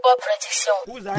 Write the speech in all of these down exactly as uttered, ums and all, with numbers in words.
Bois Production.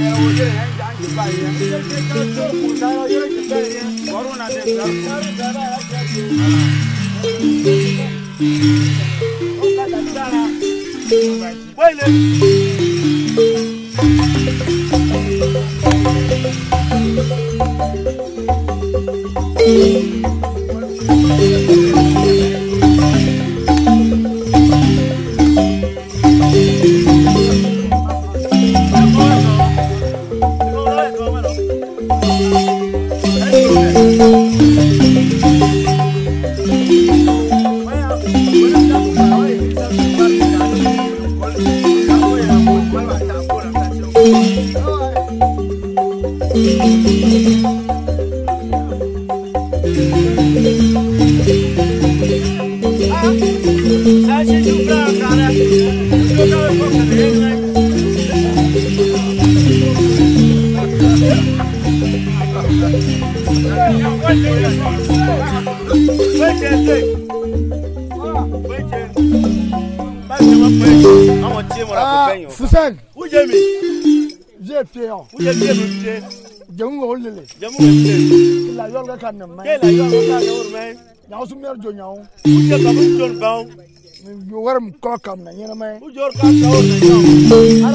Fusen, où j'ai mis? j'ai fait. Où j'ai mis? J'ai un rôle. J'ai mis. La yoga can me. Quelle est la yoga? Now, some mere junior. Où j'ai pas vu ton bain? You were a cock on the enemy. Où j'ai pas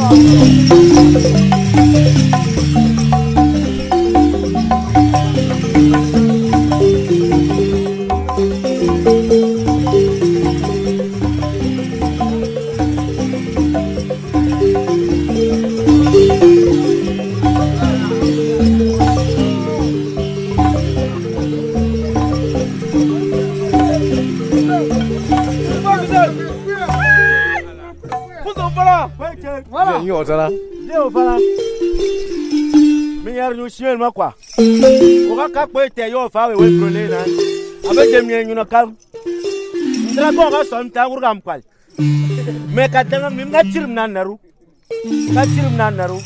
Yo, voilà. Yo, voilà. Mais il y a une chien, moi quoi. On va capter tes yo, faire le problème là. Avec des miens, nous n'avons pas. Nous avons son temps pour gagner quoi. Mais quand on a mis un tir dans la roue, un tir dans la roue.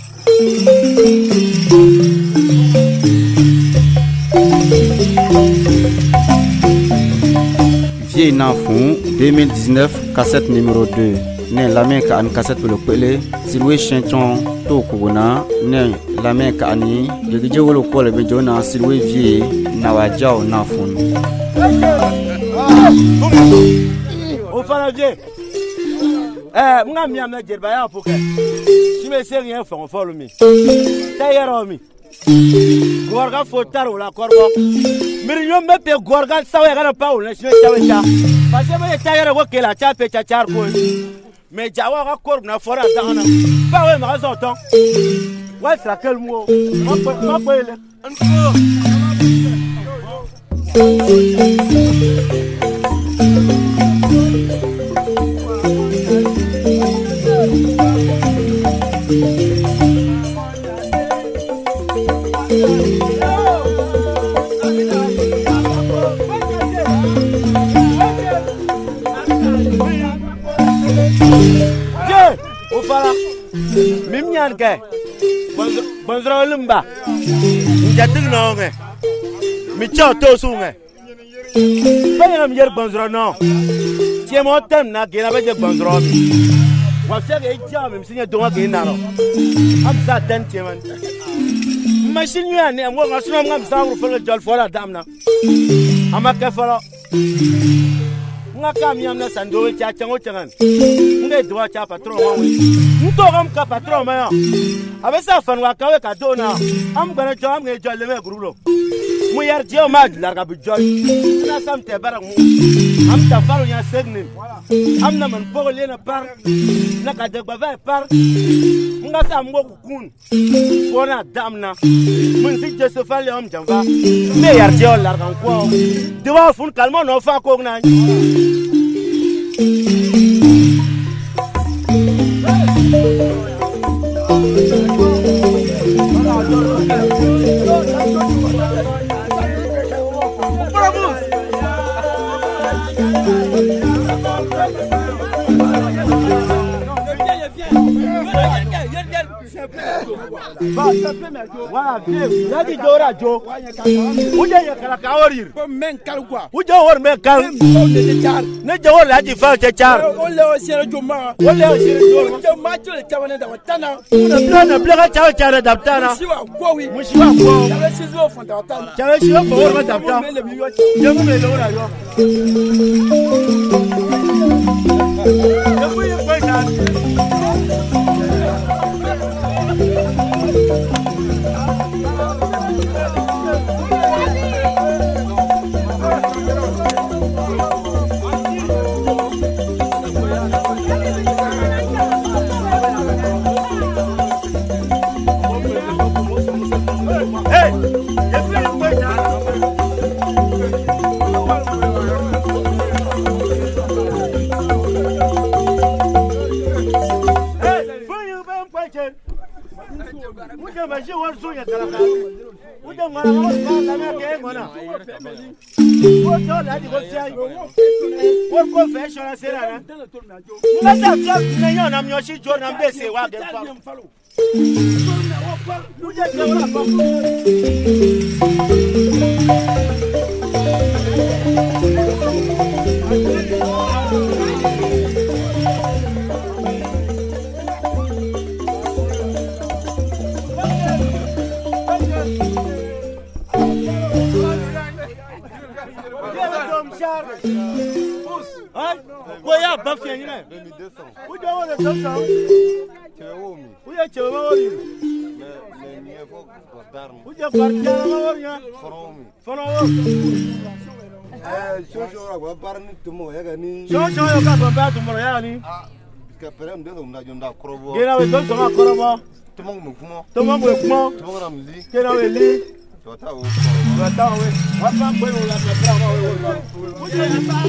Vieille Nafon deux mille dix-neuf, cassette numéro deux. Ne la main ka an cassette pour le pele silwe chanson to kubuna ne la main ka ani de je wolo ko le bejona silwe vie na wajao na fun O fana vie eh nga mi am na jerba ya poke si me se rien fon follow me tayero mi gorga fotar wala korbo mir nyom me pe gorga sawe ga na paul na shine tawe ta parce que me tayero ko kela cha pe cha char ko mais jawa ga korb na fora dana ba we ma zo ton wa sra kelmo ma ma pele Ofala mim nyan ke bonzro lumba njatig no nge mi cho to su nge ba mi yer bonzro no tie mo tem na ge na ba je bonzro mi wa se ge ja mi sinya do ge na ro am sa ten tie man machine ya ne mo ga sunu ngam sa ru fele jol fola damna ama ke folo nga kam yam na sando cha chango changan nge do cha patron wa wi nto gam ka patron ma ya abesa fan wa kawe ka do na am gana jo am nge jol le me grulo mu yar je ma la ga bu jol na sam te bara mu am ta faru ya segnin am na man pogo le na par na ka de ba va par nga sa mo ku kun bona damna mun si je se fa le am jamba me yar je la ga ko de wa fun kalmo no fa ko na Viens, viens, viens, viens, viens, Ba, ça peut me jo. Wa, vieux. Ya di jora jo. Uje ya kala ka orir. Ko men kal quoi. Uje wor me kal. Ne jawor la di fa che char. O le o sere jo ma. O le o sere jo. Jo ma jo le tawana da watana. Na plana plana cha cha da tana. Siwa kwa wi. Mushiwa kwa. Ya se zo fon da watana. Cha se zo for ma da ta. Je me le ora yo. Je fui en cuenta. Udah masih warsunya kalau udah mana mana mana kayak mana? Udah lagi bosiai. Udah kau fashion asera na. Masa club nanya namanya si John Ambese wagen fa. Udah jauh apa? Koya bafia nyina deux mille deux cents. Uja wona sasa. Chewomi. Uja chewomi. Me me ni efo guardarmo. Uja guardar ma wonya. Foromi. Foromi. Eh, shosho ra barni tumo yaga ni. Shosho yo ka bamba tumo yaga ni. Ah, que pere ndo ndo jonda krobo. Gena we don toma krobo. Tumo mu kumo. Tumo mu kumo. Tumo ram li. Gena we li. Tota o. Tota we. Wa pa ko la tra ma we. Uja na pa.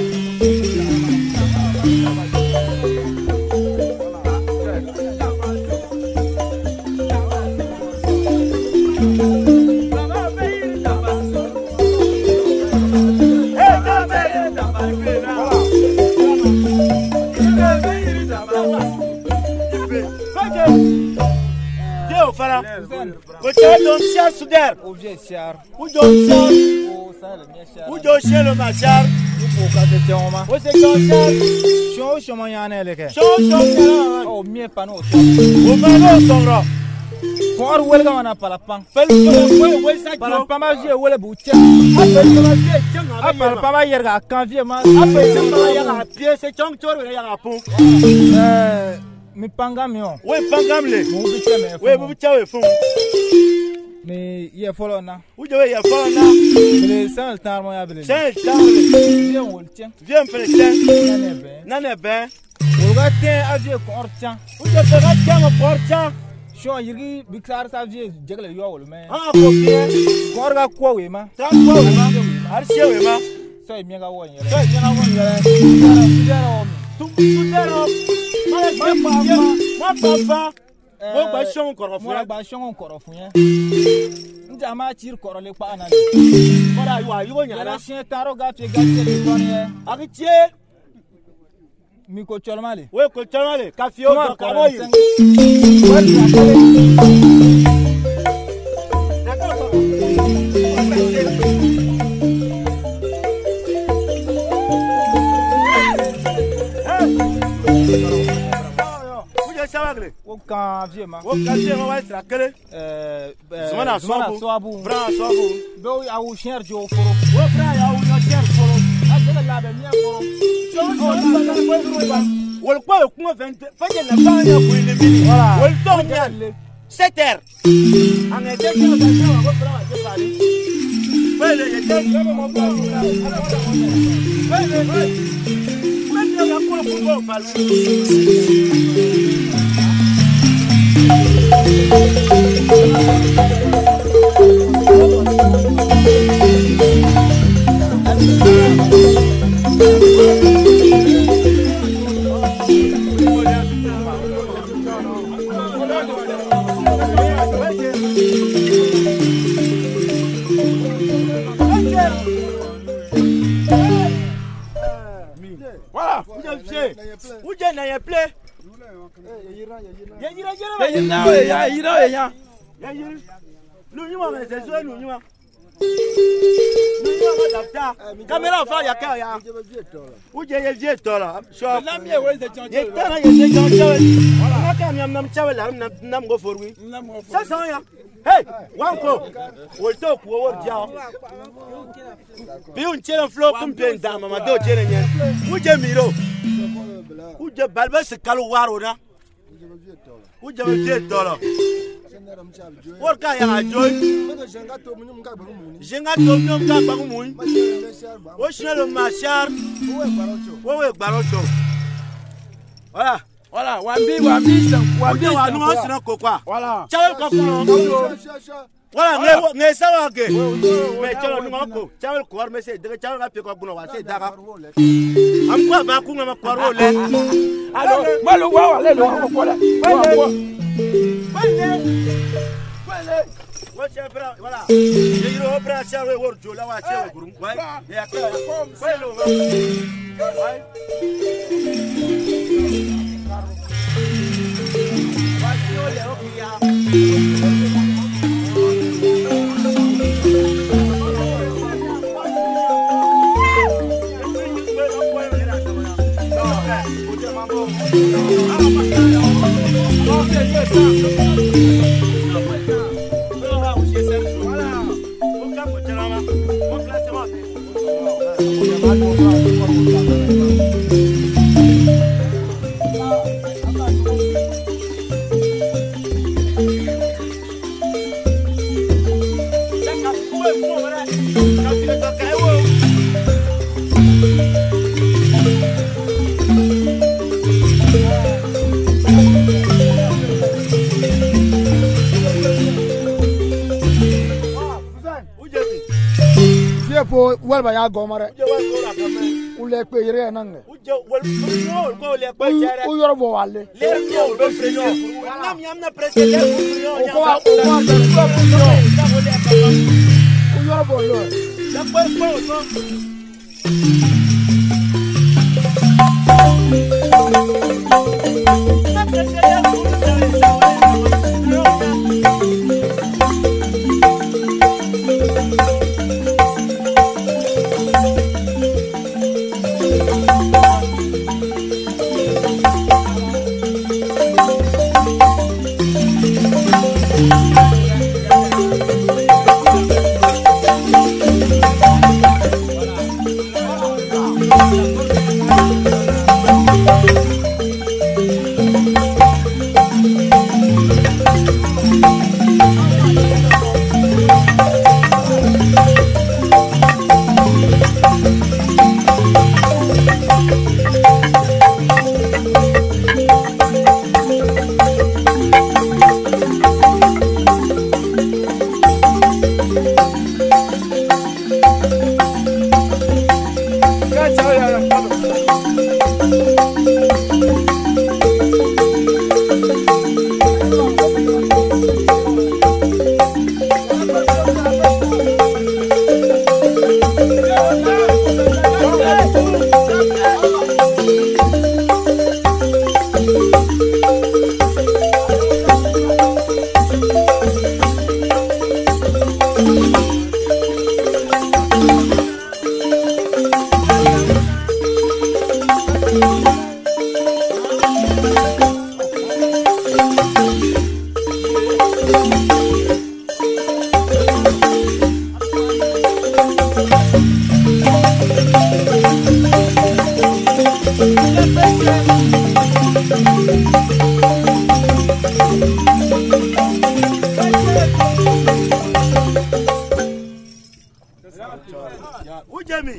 Fala. Você não se assuder. O Jessiar. O Jessiar. O Sala Machar. O Josielo Machar. O Cate Choma. Você gosta? Show chama yana leke. Show show yana. O mie pano. O mano sonro. Por welga wana palapang. Pel pel wel sa. Palapang ma je wele buche. Apel ma je changa. Apel pa ma yerga kanvie ma. Apel changa yana pie se chong chor yana pu. Eh mi pangamio. We pangamle. Mu biche me. We mu biche we fu. Me ye follow na. Uje we ye follow na. Le san tar mo ya bele. San tar. Viens woltien. Viens pelten. Nanebe. Nanebe. Uga te avie kortien. Uje te ga tiamo kortien. Sho yigi bikar sa vie jegle yo wol me. Ah ko bien. Korga ko we ma. Ta ko we ma. Har sie we ma. So mi ga won yele. So mi ga won yele. Sudero mi. Tu sudero. Ma pa pa. Ma pa pa. Mo gba shon koro fun. Mo gba shon koro fun yen. Nja ma chir koro le pa na. Mara yo ayo nya na shin taro ga pe ga te le ton ye. Aki tie. Mi ko cholmale. We ko cholmale. Ka fio ko karo yi. O kan vie ma. O kan vie ma wa sira kele. Eh Zumana Soabu. Soabu. Bra Soabu. Do ya u sher jo foro. O bra ya u no sher foro. A sele la be mi foro. Jo o la la ko ro ba. Wol ko ko vingt. Fa je na ba ya ko ni mi. Voilà. Wol to mi sept heures. An ete ko ba ja wa bra wa je pari. Pele ye te ko mo ba. Pele pele. Pele ya ko ko ko ba. Voilà, vous avez fait. Vous avez fait. ye yira yira ye yira o ya yira o ya ye yira lu nyuma me se so lu nyuma lu nyuma dapta caméra fa ya ka ya u je ye je tola so la mi e we se chan ye tana ye se chan chan wala ka mi nam chawel nam nam go forwi sa sa ya hey wanko wolto ku wor jao bi un chera flo kum pen da mama do chera nyen u je miro u je balba se kalu waro na u je je tola wor ka ya joy jenga to mnyum ka bangu mun o shnelo mashar wo we barocho voilà voilà wambi wambi wambi wa no sina kokwa voilà chawe kokwa voilà nge nge sawage me chawe no ko chawe ko war me se de chawe ga pe ko buno wa se daga am ko ba ku ngama ko ro le allo malo wa wa le lo ko ko le Wale wale wacha bra voilà ye iro bra chawe wor jola wa chawe gurum wai ya ka wai lo wai po walba ya gomare ule pe yere nange u yoro bo wale u yoro bo lo Ujemi.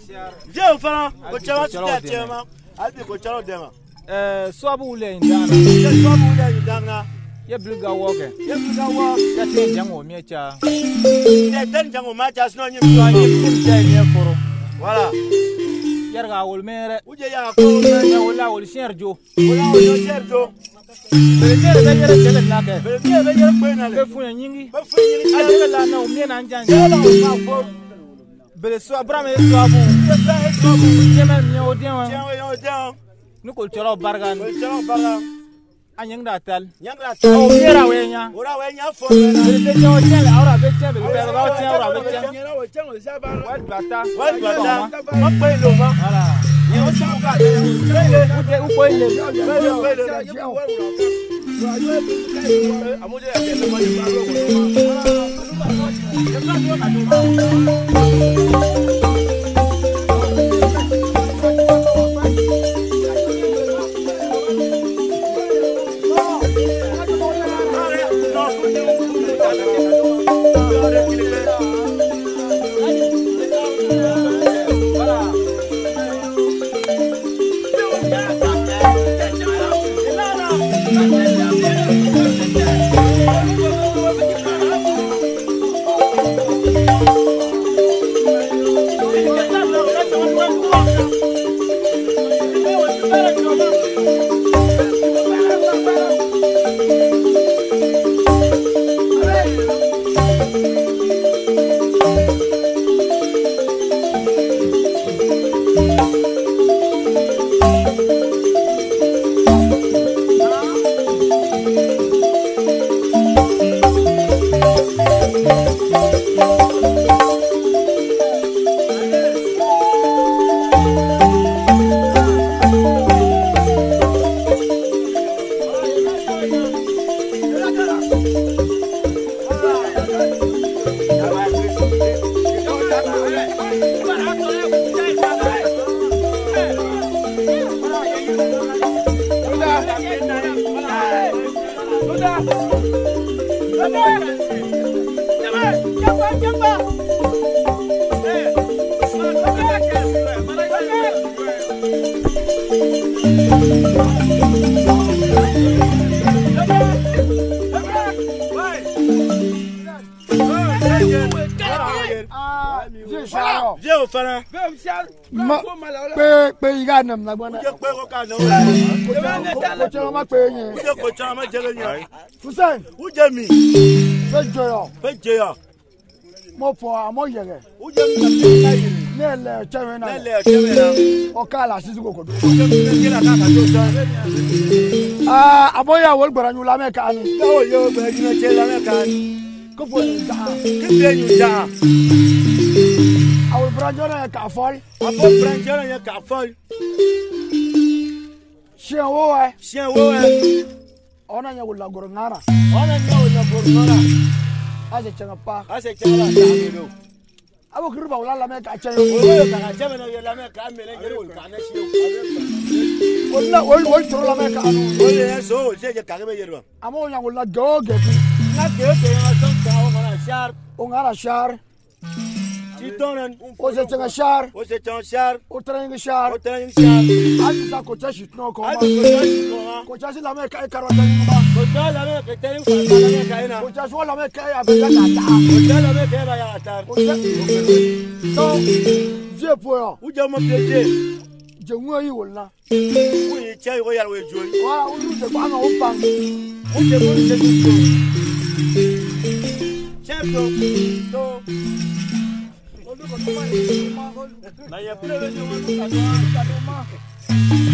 Je ufana ko chawa sita chema. Albi ko chawa dema. Eh swabu ule indana. Je swabu ule indana. Ye bilga woke. Ye bilga wo. Ya ten jango miecha. Ye ten jango macha sno nyi mtu Anyi kumcha ni foro. Voilà. Yerga wol mere. Uje ya ko Ya wala wol sherjo. Wala wol sherjo. Berekere be yere tele nake. Berekere be yere kwena le. Be funya nyingi. Be funya nyingi. Adela la na umie na njanja. Yela o fo. Bele so abrame so abu. Ye ba e so abu. Chema mi odian. Chema yo odian. Ni ko choro bargan. Ko choro bargan. anyang datal Nyang la o ta. mera wenya Ora we nya fo na. bele se jo chen ora be chen be be ora chen ora be chen Nyɛ na o cɛn o sa ba. wa bata Wa bata. Ma pe lo ma. ala Ni o sa ka. ute uko ile Pe lo pe lo. Amude ya ke ma ni ba lo Viens au fana. Ma pe pe iga nam na gbona. Je pe ko ka no. Ko che ma pe yin. Je ko cha ma jere ni. Fusen, U je mi. pe joyo. Pe je ya. Mo fo amo yere. U je mi na yi. Ne le chewe na. Na le ke me na. O ka la sisi ko ko do. U je mi ke la ka ka do cha. Ah, aboya wol gbara nyu la me ka ni. Yo yo be ni che la me ka ni. Ko fo ni da. Ke be ni ja. Awol branjo na ka fol. Apo branjera ye ka fo. Chien wo e. Chien wo e. Ona nya wala gor ngara. Ona ni o na bor nora. Ase chenga pa. Ase che la ja mi do. Abo kirba wala la me ka chen. O yo ka ka che me na ye la me ka me le jere o ka na shi o. Wala wol wol tro la me ka anu. O ye so je je ka be ye do. Amo nya wala go ge. Na ke ke ya son ka o na shar. O ngara shar. Ti tonan. O se chenga shar. O se chan shar. O trenga shar. O tan shar. Adi sa ko chashi tno ko ma. Adi ko ta shi ko ha. Ko chashi la me ka e karwa ta ni ma. Ko ta la me ke te ko ta la me ka ina. Ko chashi wala me ka ya be ga ta. Ko ta la me ke ba ya ta. Ko chashi. So, je po yo. U je mo peje. Je nwo yi wala. U yi che ko ya we jo. Wa u lu je kwa na o pang. U je mo je jo. Chef to. To. Na ya pele we jo mo ka to.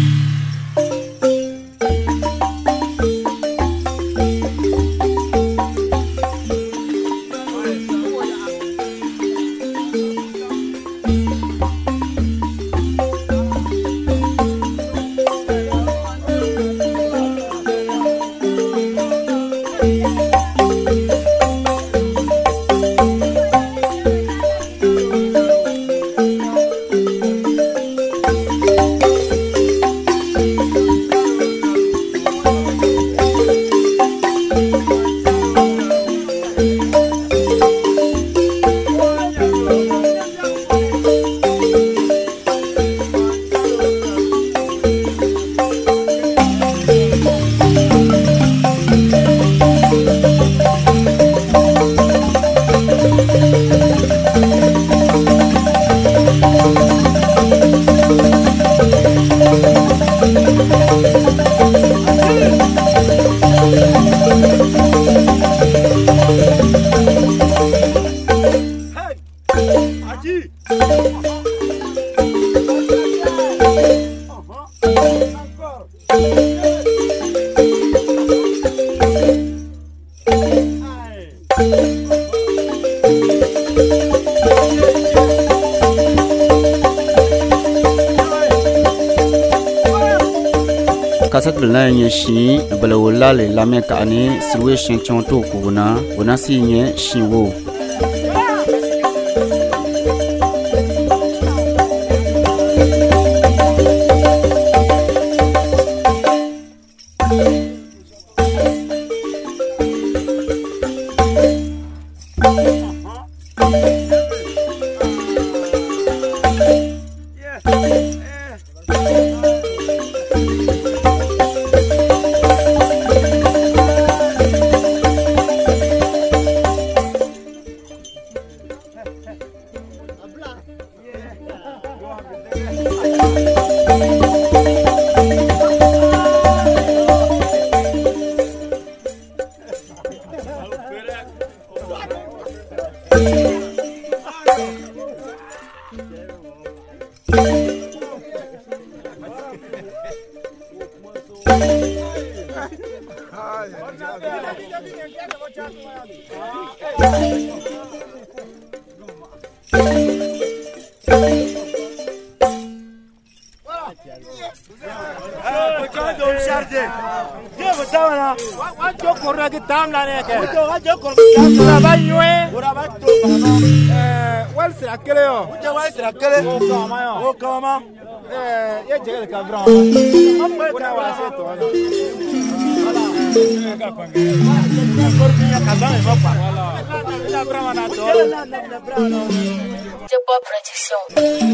cassette le na nye shi bala wala le la me ka ani silwe shin chon to ko na wona si nye shin wo Depot Production.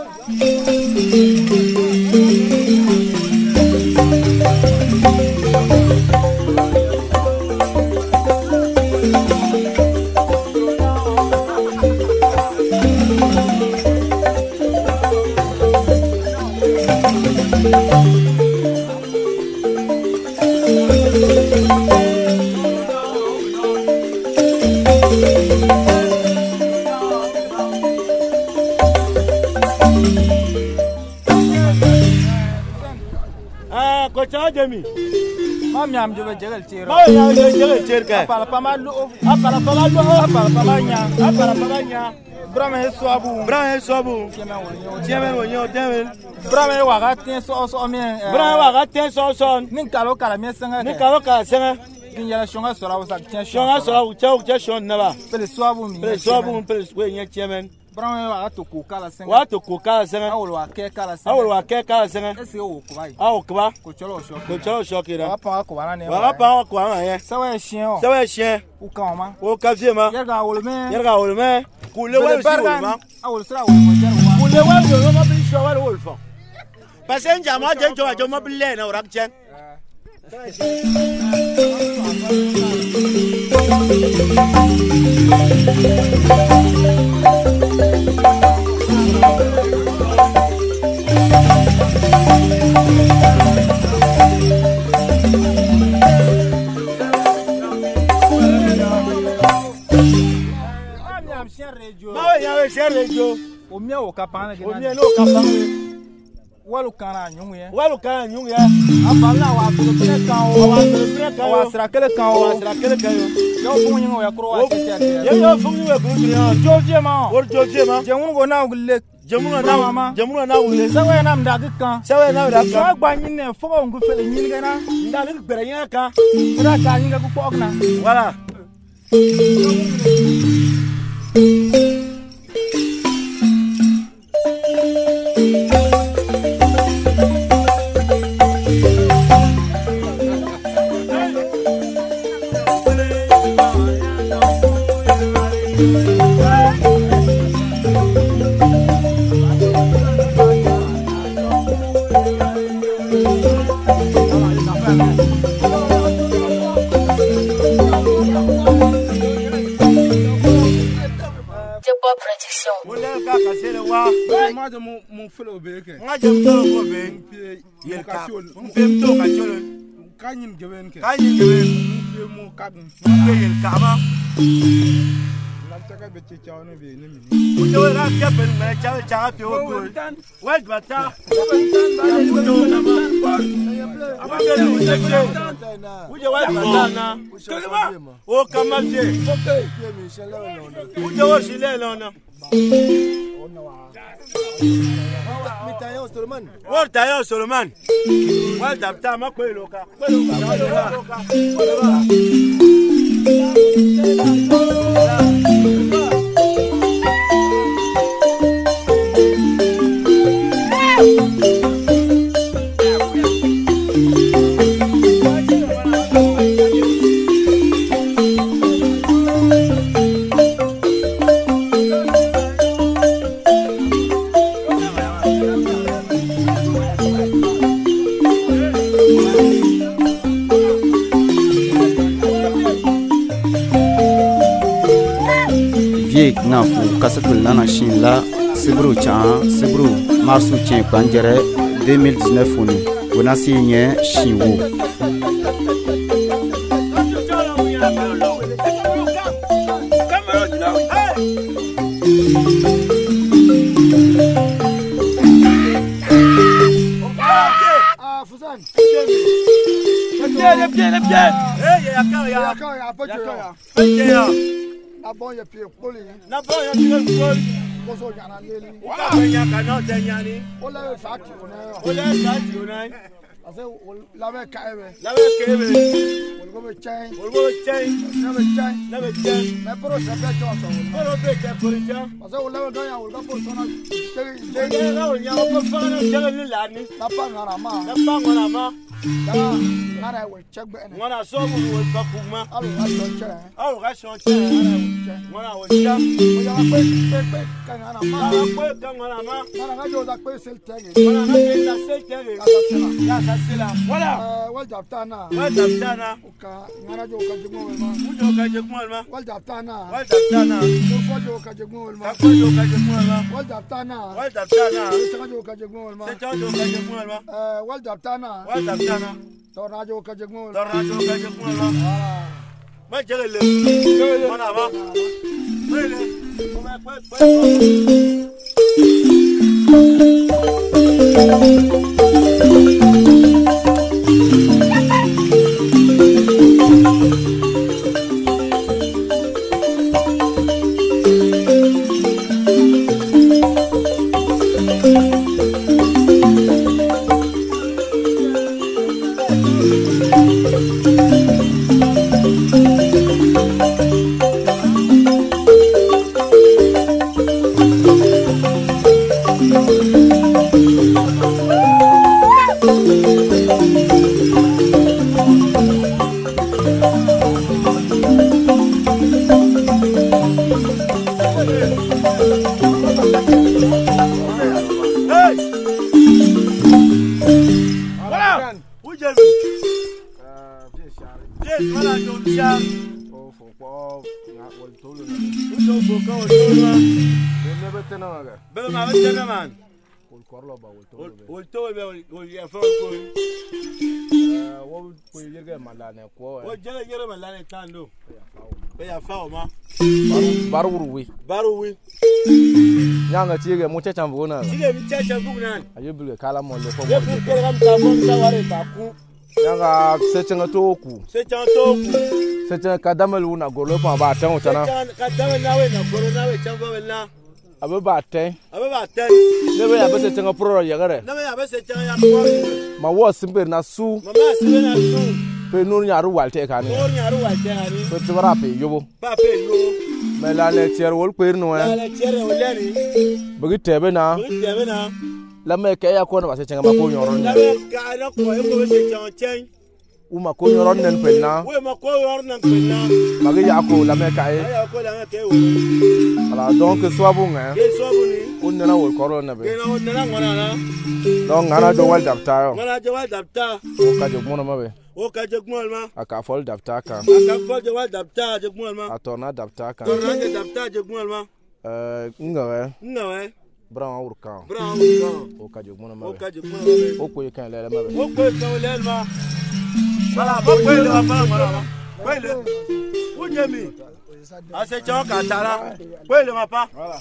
Jami Mam yam jobe jegal tiro. Ma ya jegal tiro ka. Apala pama lu. Apala pama lu. Apala pama nya. Apala pama nya. Brama he swabu. Brama he swabu. Tiamen wonyo tiamen. Brama he waga ten so so mi. Brama waga ten so so. Nin kalo kala mi senga. Nin kalo kala senga. Nin yala shonga sora wasa ten shonga sora ucha ucha shon na ba. Pele swabu mi. Pele swabu pele we nya tiamen. Brama he waga to ko kala senga. Wa to ko kala senga. Awol wa ke kala senga. Awol wa ke kala senga. Ese o ko bai. Awo ko ba. Ko cholo sho. Ko cholo sho kira. Wa pa ko wana ne. Wa pa ko wana ye. Sawa chien o. Sawa chien. U ka ma. O ka vie ma. Yerga awol me. Yerga awol me. Ku le wa si wol ma. Awol sra awol mo jar wa. Ku le wa yo ma bi sho wa wol fa. Passenger ma je jo jo ma bi le na rak chen. Ma ya we share radio. O mi o kapana de. O mi no kapana. Walu kana nyungu ye. Walu kana nyungu ye. Abala wa tulu pre kan o. Wa tulu pre kan o. Wa sira kele kan o. Wa sira kele kan o. Yo fu nyungu ya kro wa tete. Ye yo fu nyungu ya kro ya. Joje ma. Wor joje ma. Jemun go na gulle. Jemun na ma. Jemun na wule. Sawe na mda kan. Sawe na mda kan. Sawe gba nyin ne fo ngu fele nyin ga na. Nda ni gbere yin kan. Ira ka nyin ga ku ko na. Voilà. Moi de mon mon frère au bec. Moi j'aime trop au bec. Il est cachol. On fait un tour cachol. Kanyim gewen ke. Kanyim gewen. Mon kadin. Il est kama. Chaka be chicha no be ni mi. Ujo ra ke ben me cha cha pe o ko. Wa bata. Ujo wa bata na. O kamaje. Ujo wa shile lona. Wa tayo Solomon. Wa dabta ma ko iloka. Ko iloka. na fu kasatul nana shin la sibru cha sibru marsu chen panjere deux mille dix-neuf uni wona si nye shin wo ah Fusan bien bien bien eh ya ka ya ka ya pa ya na bon ya pie poli na bon ya pie poli ko so jana leli wa ya ka no de nyani o la fati ona o la fati ona ase la be kaebe la be kaebe o go be chain o go chain na be chain na be chain me pro se be to so pro be ke ko ja ase o la do ya o go po so na je je na o nya ko fa na je ni la ni na pa ngara ma na pa ngara ma da ngara we check be na ngara so mu wo ba ku ma alu ga so che alu ga so che ngara wo ja o ya pe pe pe ka ngara ma pe ka ngara ma ngara ga jo da pe sel tege ngara ga pe da sel tege ya sa sila wala eh wal daftana wal daftana ka ngara jo ka jimo ma ujo ka jimo ma wal daftana wal daftana ko fo jo ka jimo ma ko jo ka jimo ma wal daftana wal daftana se jo ka jimo ma se jo ka jimo ma eh wal daftana wal daftana to na jo ka jimo ma to na jo ka jimo ma ma jere le mana ba le ko ma pa pa tando be ya fa o ma barurwi barurwi nyanga tiege mu chacha mbona tiege mi chacha bugnan ayubule kala mo le ko le pour que ram ta bon ta ware ta ku nyanga sechenga toku sechenga toku sechenga kadamalu na golo pa ba tan utana kadamalu na we na golo na we chamba wena abe ba tan abe ba tan le be ya be sechenga pro ya gare na be ya be sechenga ya ko ma wo simbe na su mama simbe na su pe nur nyaru walte kani nur nyaru walte kani pe tibara pe yobo pa pe yobo me la le tier wol pe no la le tier wol le bugi tebe na bugi tebe na la me ke ya ko na se chenga ma ko nyoro la me ka na ko e ko se chenga chen u ma ko nyoro nen pe na we ma ko nyoro nen pe na magi ya ko la me ka e ya ko la me ke wo ala donc soit bon hein ke so bu ni on na wol ko na be ke na on na ngona na donc ngana do wal dapta yo ngana do wal dapta o ka je mo na ma be o ka je mo ma aka fol dapta ka aka fol je wal dapta je mo ma atona dapta ka atona je dapta je mo ma euh ngawe ngawe brown urkan brown urkan o ka je mo na ma o ka je mo ma o ko kan le ma be o ko kan le ma wala ba ko le ba ma Kwele. Ujemi. Ase choka tara. Kwele mapa. Voilà.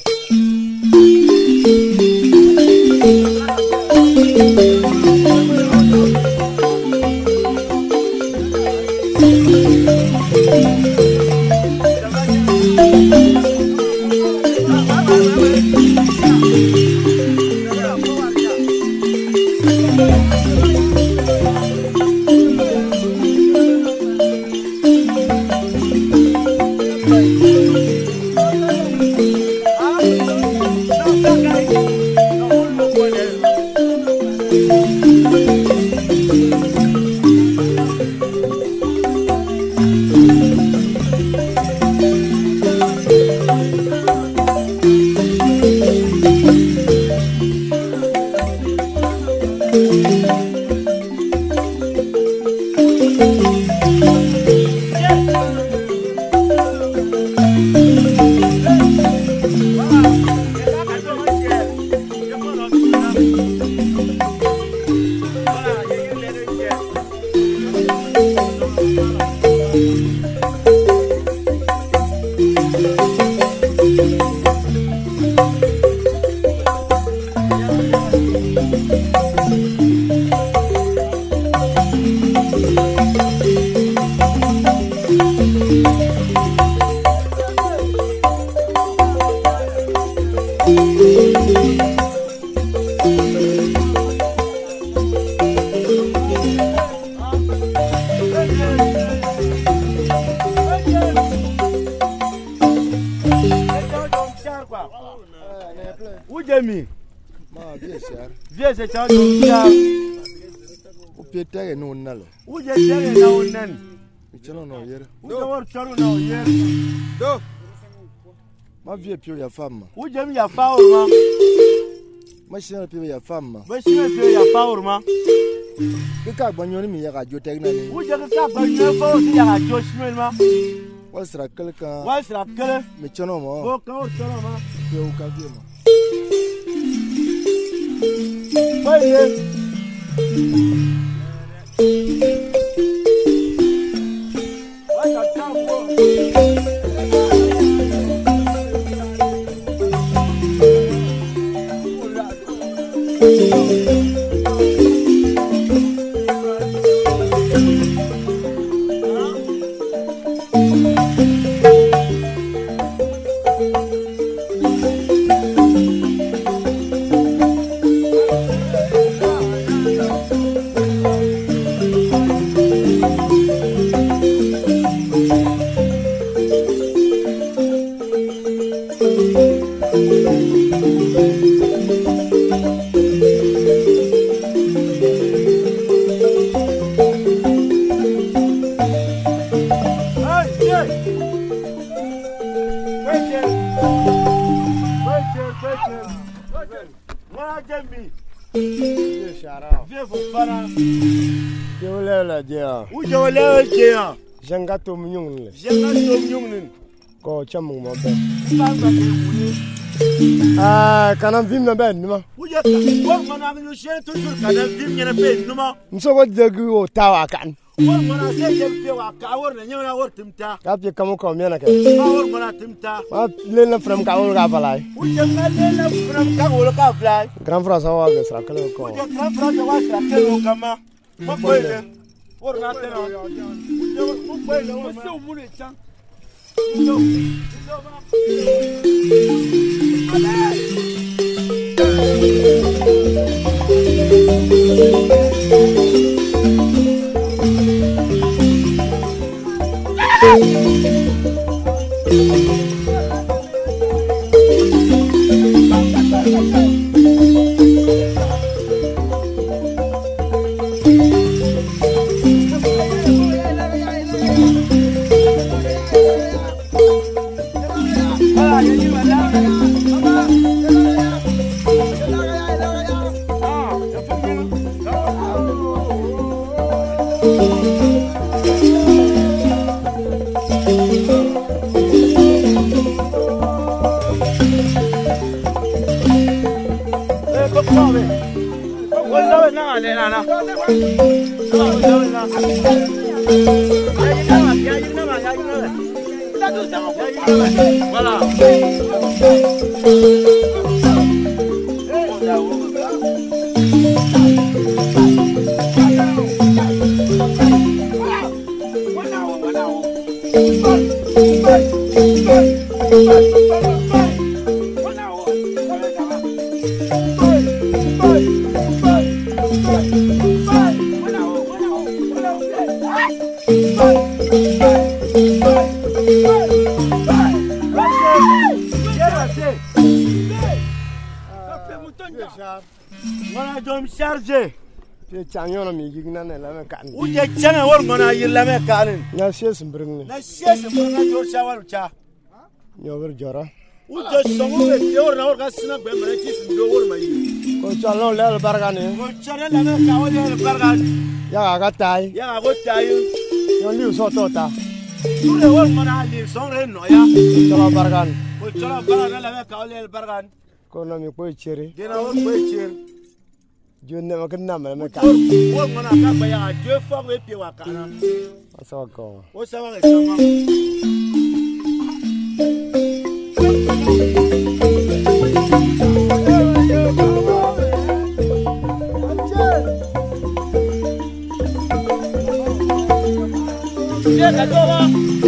Ujemi. Ma vie cher. Vie c'est un jour. O piete no nala. Uje tere na onan. Michano no yer. Uje wor choro na oyer. Do. Ma vie pio ya femme. Ujemi ya faurma. Ma chien pio ya femme. Ba shi pio ya faurma. Ka gbanyoni mi ya radio technique. Uje ka gbanyoni fo si ya radio shmelma. Wal sera quelqu'un. Wal sera kele. Michano mo. Bo ka wor choro ma. Pio ka vie mo. Oye. Oye, campo. Jenga to mnyung le. Jenga to mnyung nin. Ko chamu mo be. Ah, kana vim na ben numa. Uja ka. Wor mana ngi shen to sur kana vim nyana ben numa. Msoko degu o tawa kan. Wor mana se je pe wa ka wor na nyana wor timta. Ka pe kamu ko mena ke. Ma wor mana timta. Ma le na from ka wor ga balai. Uja ma le na from ka wor ka fly. Grand frère sa wa ga sra kale ko. Uja grand frère wa sra kale kama. Mo ko ile. Wor na tena. Uja mo ko ile mo se mu le chan. No. Nana. Voilà. Mana jom charge. Te chanyo mi yigna na la kan. Uje chana wor ngona yilla me kanin. Na ses mbring. Na ses mbring na jor shawal cha. Yo wer jora. Uje songo be yor na wor ka sina be mara kis ndo wor mai. Ko chalo le bargane. Ko chana la me ka wor le bargan. Ya ga tai. Ya go tai. Yo liu so tota. Ule wor ngona li song re no ya. Chalo bargan. Ko chalo bargan la me ka wor le bargan. Ko no mi ko chere. Gena wor ko chere. Junne ma kan nam me ka. Wor ngona ka ba ya deux fois we pi wa kana. Asa ko. O sa wa sama. Yeah, that's all.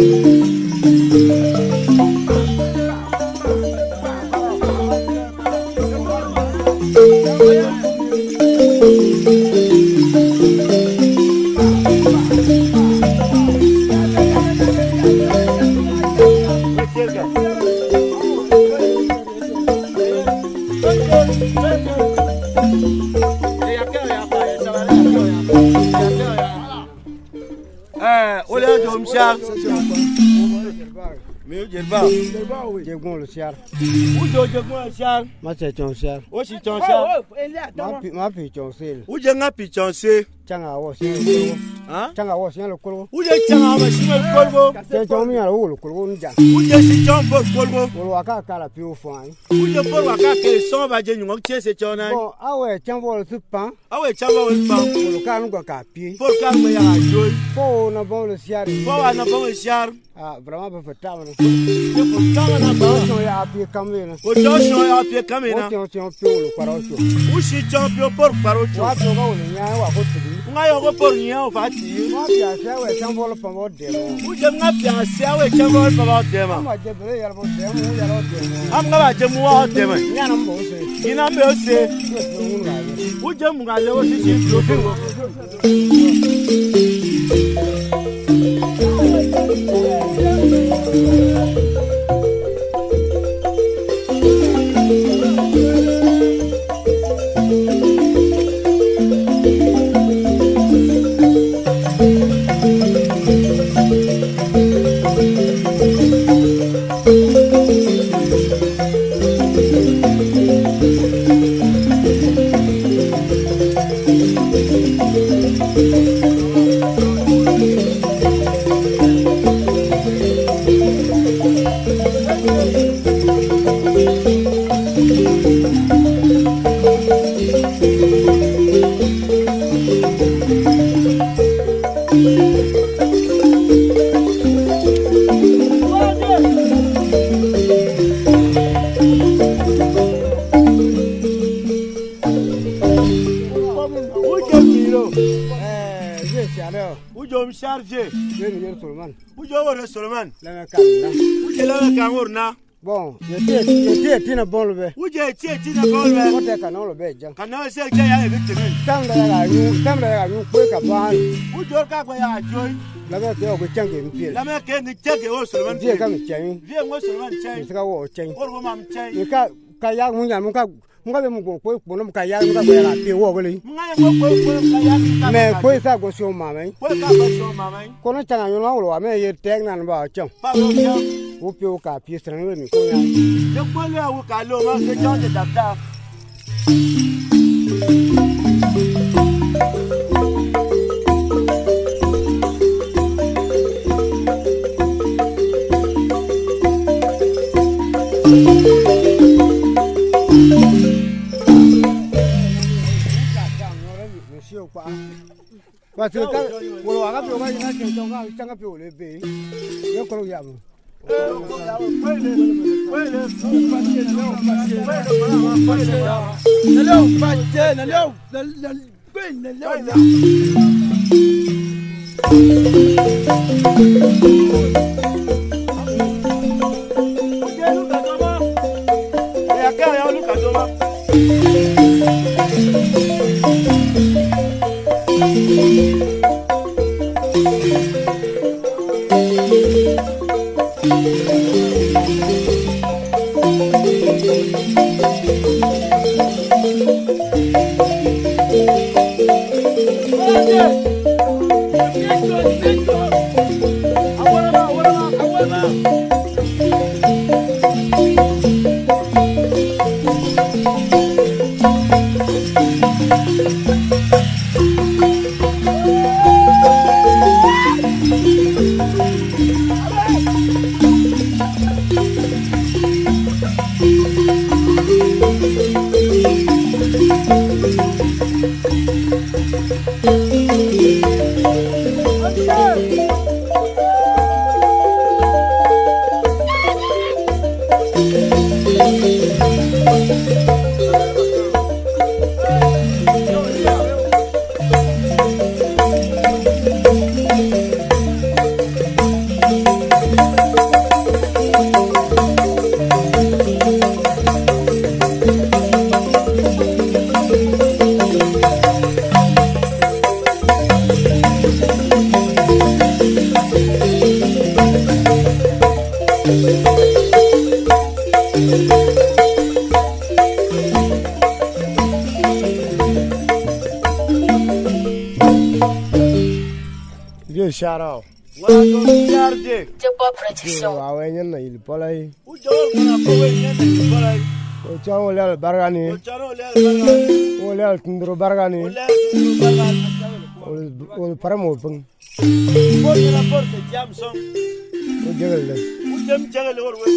Char. Meu Jerba. Jegon le char. Où do jegon char? Ma che chon char. O si chon char. Ma pi ma pi chon sel. Où je nga pi chon se? Changa wo sen. Hein? Changa wo sen le kolgo. Où je changa ma si me kolgo? Che chon mi ala wo le kolgo nja. Où je si chon bo kolgo? Wo wa ka kala pi o fo an. Où je por wa ka ke so ba je nyong che se chon an. Bon, awe chan wo le pan. Awe chamba wo pa. Wo ka nu ka pi. Por ka me ya joy. Po na bon le char. Po wa na bon char. Ah, vraiment pas fait table. Je po ka na ba. So ya pi kamena. O do so ya pi kamena. O ti o ti o pi o paro so. Où si chon pi por paro cho. Wa to ga wo nya wa ko ti. Nga yo go por nya o fa ti. Ma pi a se we chan wo le pan wo de mo. Où je nga pi a se we chamba wo pa ba de ma. Ma je bele ya bo de mo ya ro de mo. Am nga ba je mu wa de ma. Nya na mo se. Ina me o se. Où je mu ga le o si si pro pe wo. Chargé. Où je vois Solomon. Où je l'ai Camourna. Bon, je t'ai dit un bon levé. Où j'ai été dit un bon levé. Où j'ai canon le bé. Canon c'est qu'il y a avec lui. Tant de la rue, tant de la rue, pour qu'à où je regarde à Joy. La mère qui a changé une pied. La mère qui a changé au Solomon. Viens comme tiens. Viens moi Solomon tiens. C'est quoi au tiens. Pour moi tiens. Le cas, Kaya, mon gars, mon gars. Mga be mugo ko ko no kaya no ka la pe wo gele mga ko ko ko kaya me ko sa go so ma me ko ka ko so ma me ko no tanga yo no lo me ye tek nan ba chon pa go yo wo pe o ka pi stran ni ko ya de ko le awu ka lo ma ke jon de dada Ba tu ta wo wa ga pio ga ina ke chong ga chang ga pio le be. Yo ko ya mo. Shout out. Jepop Production. Wa wa nyen na il polai. U jo na ko we nyen na il polai. O cha o le bargani. O cha o le bargani. O le tindro bargani. O le tindro bargani. O paramo pung. Ko na porte Jamson. O jegal le. U jam jegal wor we.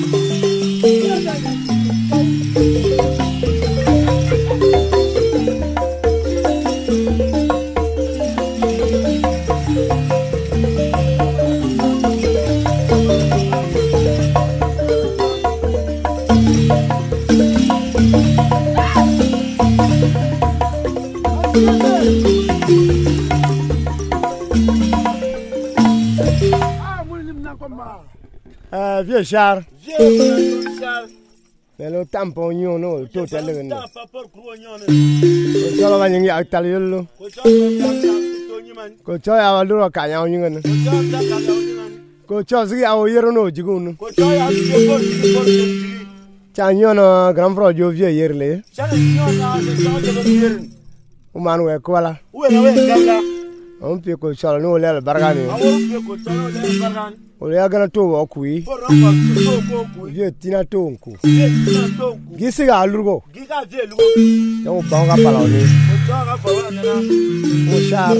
Ah, vieux char. Vieux char. Mais le tampon nyon no to tele ne. Tampa por cruo nyon. Ko cholo ba nyi ak tal yolo. Ko cholo ya to nyi man. Ko cho ya ba duro ka nya nyi ne. Ko cho ta ka nyi man. Ko cho zi ya o yero no jigun. Ko cho ya ti ko ti ko ti. Cha nyon grand frère jo vieux yerle. Cha nyon na de cho de vieux. O man we ko la. We na we galla. On pe ko cholo no le bargani. A wo pe ko cholo le bargani. O ya gana to wo kui. Ko ran ko to ko ku. Vieux tina to nku. Vieux tina to ku. Gisi ga alurgo. Gi ga je lugo. Yo banga pala ni. Ko cho ga fa wa na. O char.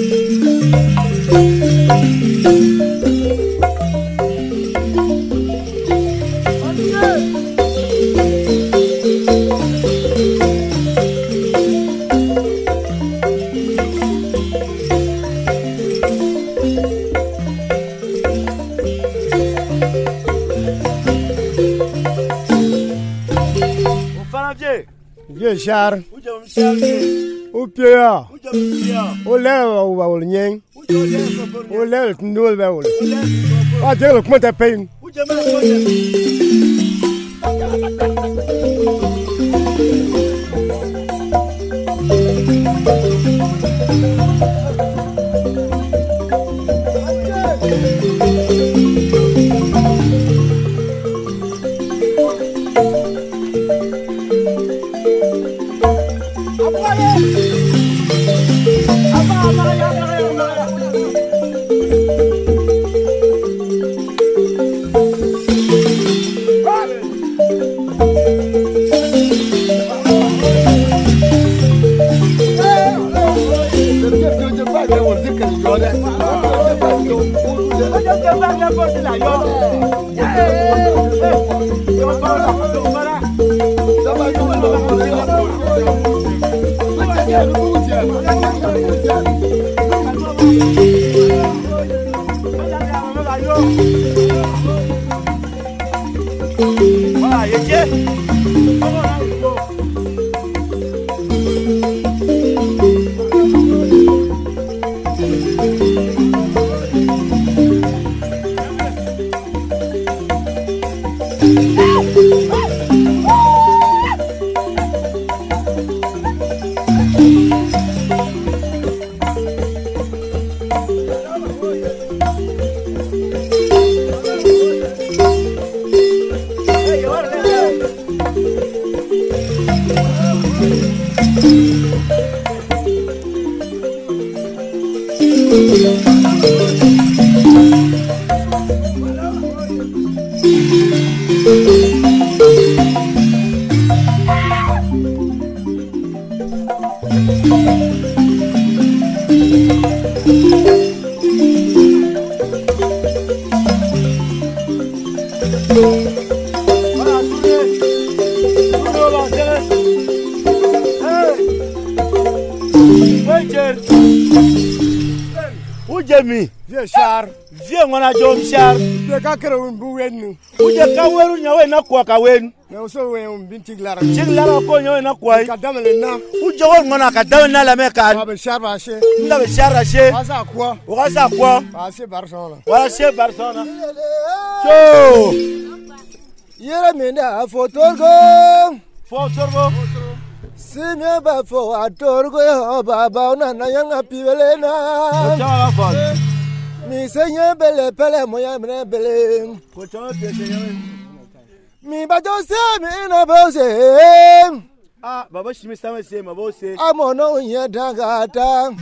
Vieux char. O pia. O le o ba o nyen. O le ndol ba o. A je le kumata pain. Voilà, yeke. Ujemi, vieux char, vieux mwana jom char. de ka kere un bu wen. Uje ka weru nyawe na kwa ka wen. Na so we un binti glara. Chiglara ko nyawe na kwa. Ka damele na. Uje won mwana ka dawe na la meka. Ba be char ba she. Nda be char she. Ba sa kwa. Wa sa kwa. Ba se Barcelona. Wa she Barcelona. Cho. Yere mina fotorgo. Fotorgo. Sime ba fo atorgo yo baba una na yanga pivelena. Chala fa. Mi senye bele pele moya mne bele. Ko chala pe senye. Mi ba jo se mi na bo se. Ah, baba shimi sama se ma bo se. Amono nya dangata.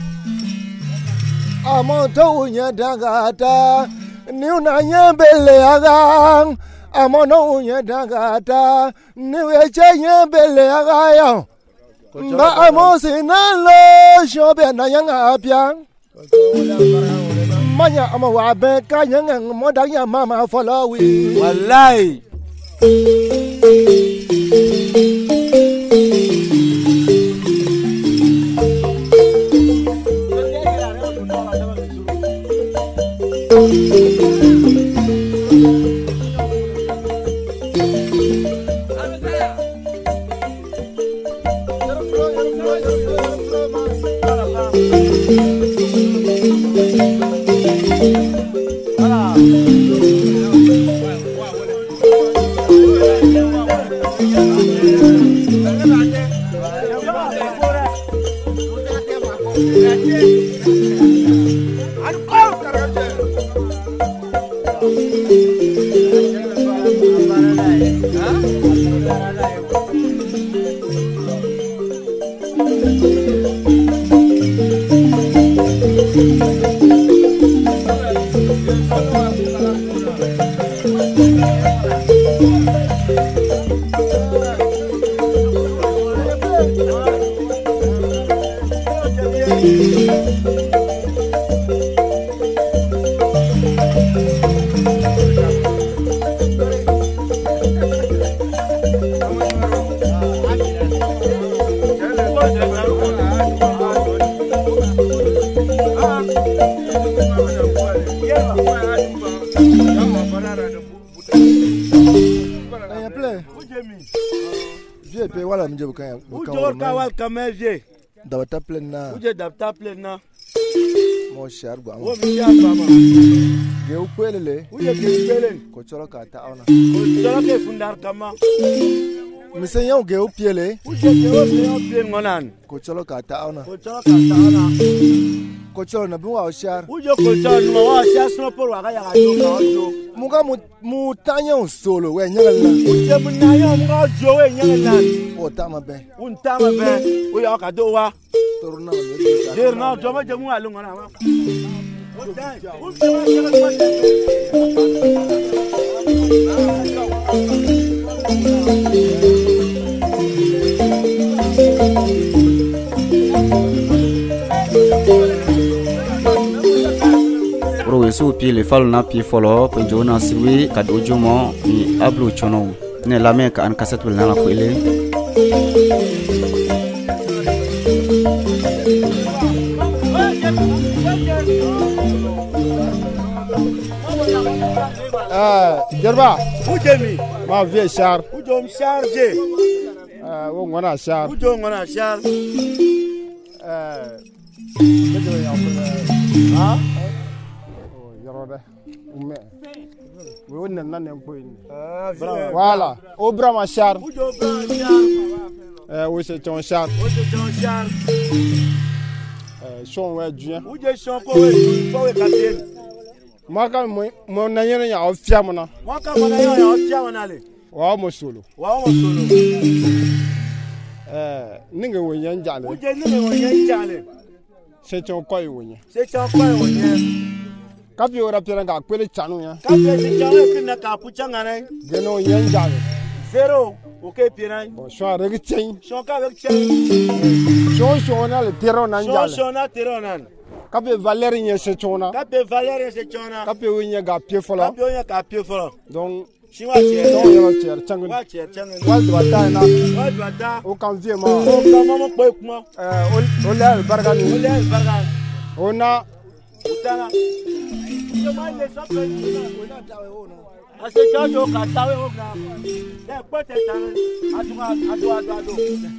Amonto nya dangata. Ni una nya bele aga. Amono nya dangata. Ni weche nya bele aga yo. Ba amosi na lo shobe na yanga apia. Manya ama wa be ka yanga moda ya mama follow we. Wallahi. Vieux pe wala mje bukan. Ujor ka wal kame vie. Dabata plena. Uje dabta plena. Mo shar gwa. Wo mi ya bama. Ge ukwelele. Uje ke pelen. Ko choro ka ta ona. Ko choro ke fundar kama. Mi senyo ge upiele. Uje ke wo se opien ngonan. Ko choro ka ta ona. Ko choro ka ta ona. Ko choro na bu wa shar. Uje ko choro no wa shar sno por wa ga ya ga jo ka jo. Muga mu mu tanyo solo we nyangala. Uje mu na yo mu ga jo we nyangala. O tama be. Un tama be. O ya ka do wa. Torna. Der na jo ma jamu alu ngana ma. O dai. Un se wa ka ma. Yesu pile falo na pi folo penjo na siwi kad ujumo ni ablu chono ne lame ka an kaset wel na la kwele Ah, Jerba. Ujemi. Ma vie char. Ujom charge. Ah, wo ngona char. Ujom ngona char. Eh. Kedo ya ko. Ha? Oh, yarode. Umme. Wo nan nan en ko ni. Ah, voilà. O brama char. Ujom brama char. Eh, wo se ton char. Wo se ton char. Eh, son we duen. Uje son ko we, ko we kapten. Maka mo mo na yene ya ofia mo na. Maka mo na yene ya ofia mo na le. Wa mo solo. Wa mo solo. Eh, ninge wo yen jale. Uje ninge wo yen jale. Se ton ko yi wo yen. Se ton ko yi wo yen. Kapi ora pera ga kwele chanu ya. Kapi se chanu kinna ka puchanga ne. Geno yen jale. Zero. OK piena. Bon, so reg chen. So ka reg chen. So so na le tero nan jale. So so na tero nan. Kape Valérie nye se chona. Kape Valérie se chona. Kape wenye ga pie fola. Kape wenye ga pie fola. Donc Chingwa tier. Donc yelo tier changu. Wa tier changu. Wal do ata na. Wal do ata. O kan vie ma. O kan mama boy kuma. Eh o le barga ni. O le barga. Ona utana. Yo mai le so pe ni na tawe ona. Ase jojo ka tawe ona. Le pote tawe. Atuka adu adu adu.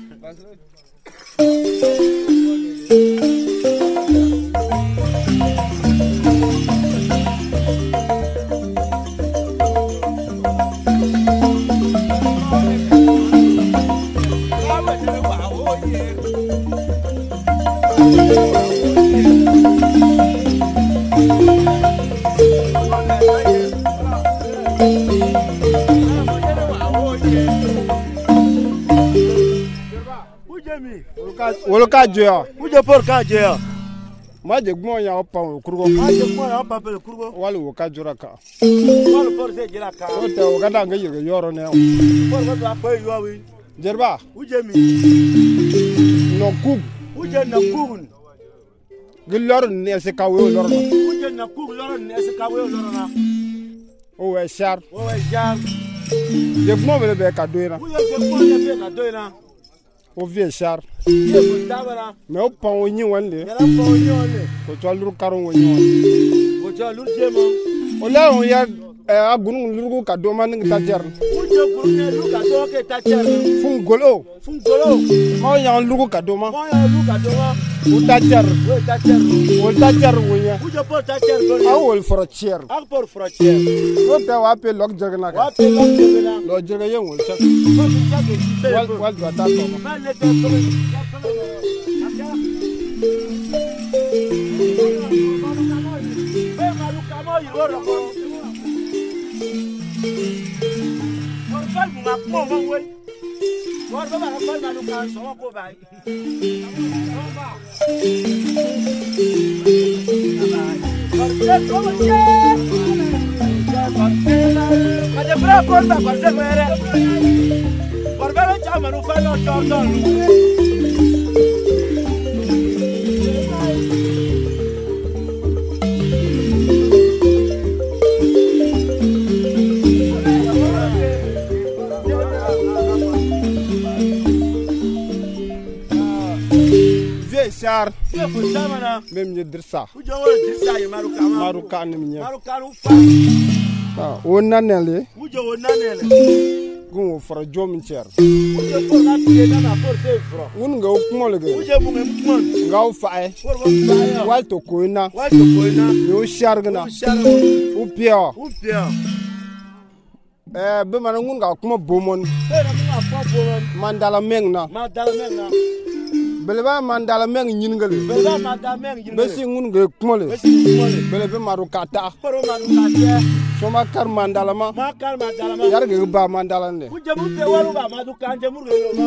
wolo ka joya. Uje por ka joya. Ma je gmo ya opa kurgo. Ma je gmo ya opa pe kurgo. Wali wo ka jora ka. Wali por se jira ka. O te o gada nga yirga yoro ne. Por ko da pe yo wi. Jerba. Uje mi. No kug. Uje na kugun. Gilor ne se ka we lor na. Uje na kug lor ne se ka we lor na. O we char. O we char. Je gmo be be ka doina. Uje je gmo be ka doina. O vie char. Ye ko tabara. Me o pa o nyi wan le. Me la pa o nyi wan le. Ko to lur karon wo nyi wan. Ko to lur jemo. O la on ya a gunu lurgu ka do man ngi ta jar. Uje gunu lurgu ka do ke ta jar. Fun golo. Fun golo. Ma ya lurgu ka do ma. Ma ya lurgu ka do ma. O ta jar. O ta jar. O ta jar wo nya. Uje po ta jar golo. A wol for cher. A por for cher. O ta wa pe lok jergna ka. Wa pe lok jergna. Lo jerga yen wol cha. Ko ti cha ke ti pe. Wal wal do ta ko. Ma le te ko. Char. Ye ko samana. Mem je dirsa. Ujo wo dirsa ye maruka ma. Maruka ni nya. Maruka ru fa. Ah, o nanele. Ujo wo nanele. Gun wo fara jom cher. Ujo ko na tie na na por te fro. Un nga ukmo le ge. Ujo bu ngem kumon. Nga u fae. Por wo fae. Wal to koina. Wal to koina. Yo char gna. Char. U pia. U pia. Eh, be man ngun nga kuma bomon. Be na nga fa bomon. Mandala mengna. Mandala mengna. Beleba mandala meng nyingale. Beleba mandala meng nyingale. Besi ngun ge kumole. Besi kumole. Belebe marukata. Poro marukata. Soma kar mandala ma. Ma kar mandala ma. Yar ge ba mandala ne. Uje mu te walu ba madu kanje mu re lo ma.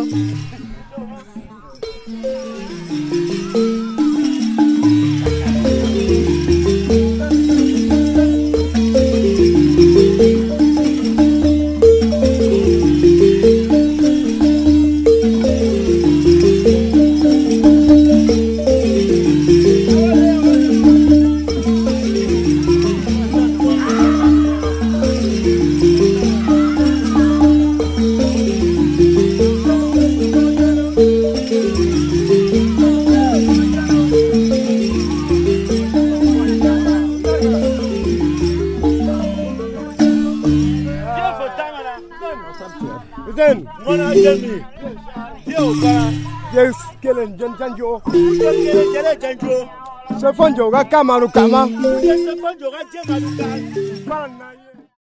mana jemi. Yo bara. Yes, kelen jen janjo. Kelen jele janjo. Se fonjo ga kamaru kama. Se fonjo ga jema du kan. Fana